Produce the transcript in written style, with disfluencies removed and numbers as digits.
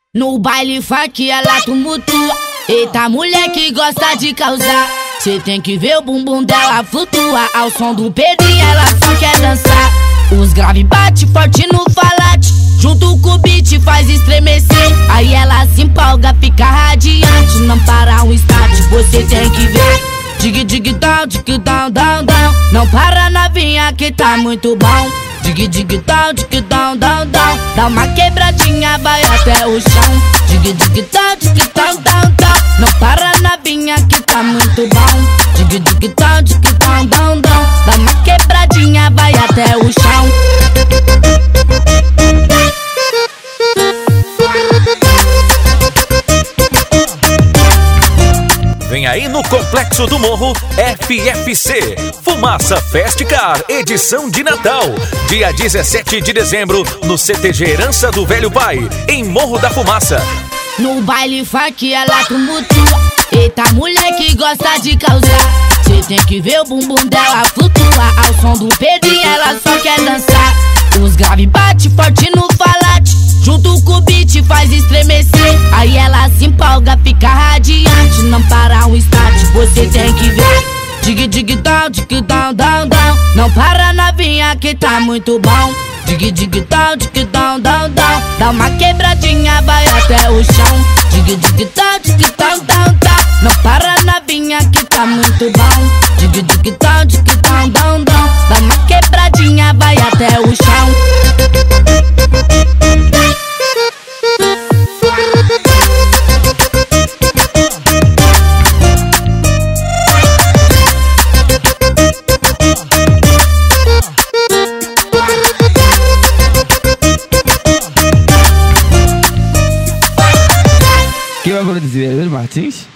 No baile funk ela tumultua. Eita, mulher que gosta de causar. Cê tem que ver o bumbum dela flutuar. Ao som do Pedrinho ela só quer dançar. Os grave bate forte no falate, junto com o beat faz estremecer. Aí ela se empolga, fica radiante. Não para um instante, você tem que ver. Dig dig down, down, down. Não para novinha que tá muito bom. Dig dig down, down, down. Dá uma quebradinha, vai até o chão. Dig dig down, down. Não para novinha que tá muito bom. Dig dig down, down. Dá uma quebradinha, vai até o chão. Vem aí no Complexo do Morro FFC Fumaça Festcar, edição de Natal, dia 17 de dezembro, no CTG Herança do Velho Pai, em Morro da Fumaça. No baile funk ela tumultua. Eita, mulher que gosta de causar. Cê tem que ver o bumbum dela flutuar. Ao som do Pedrinho ela só quer dançar. Os grave bate forte no falate, junto com o beat faz estremecer. Aí ela se empolga, fica radiante. Não para um instante, você tem que ver. Dig dig down, down. Não para novinha que tá muito bom. Dig dig down, down. Dá uma quebradinha, vai até o chão. Dig dig down. Não para novinha que tá muito bom. Dig dig down. Dá uma quebradinha, vai até o chão. Quem vai produzir? Martins?